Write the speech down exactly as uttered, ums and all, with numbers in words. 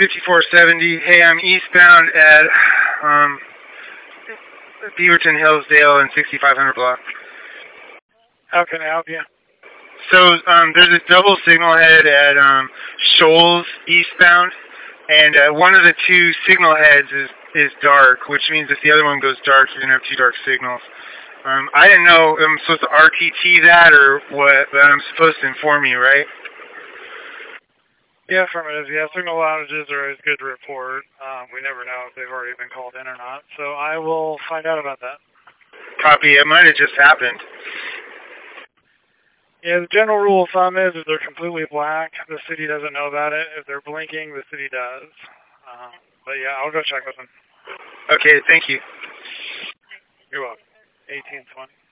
fifty-four seventy. Hey, I'm eastbound at um, Beaverton, Hillsdale, and sixty-five hundred block. How can I help you? So um, there's a double signal head at um, Shoals eastbound, and uh, one of the two signal heads is, is dark, which means if the other one goes dark, you're going to have two dark signals. Um, I didn't know I'm supposed to R T T that or what, but I'm supposed to inform you, right? Yeah, affirmative. Yeah, signal outages are always good to report. Um, we never know if they've already been called in or not, so I will find out about that. Copy. It might have just happened. Yeah, the general rule of thumb is if they're completely black, the city doesn't know about it. If they're blinking, the city does. Uh, but yeah, I'll go check with them. Okay, thank you. You're welcome. eighteen twenty.